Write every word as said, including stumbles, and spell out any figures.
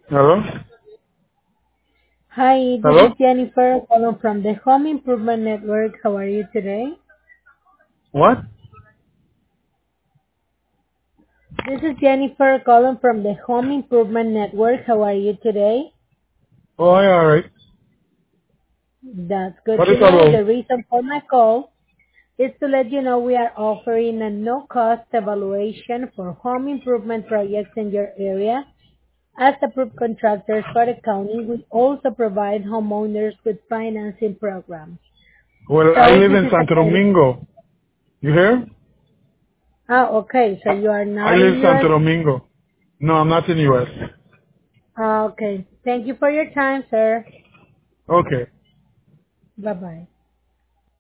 Hello? Hi, this Hello? is Jennifer calling from the Home Improvement Network. How are you today? What? This is Jennifer calling from the Home Improvement Network. How are you today? Oh, yeah, alright. That's good What is to know. about? The reason for my call is to let you know we are offering a no-cost evaluation for home improvement projects in your area. As approved contractors for the county, we also provide homeowners with financing programs. Well, I So live this in is a Santo credit. Domingo. You hear? Ah, okay. So I, you are I not live in U S. Santo Domingo. No, I'm not in U S. Ah, okay. Thank you for your time, sir. Okay. Bye-bye.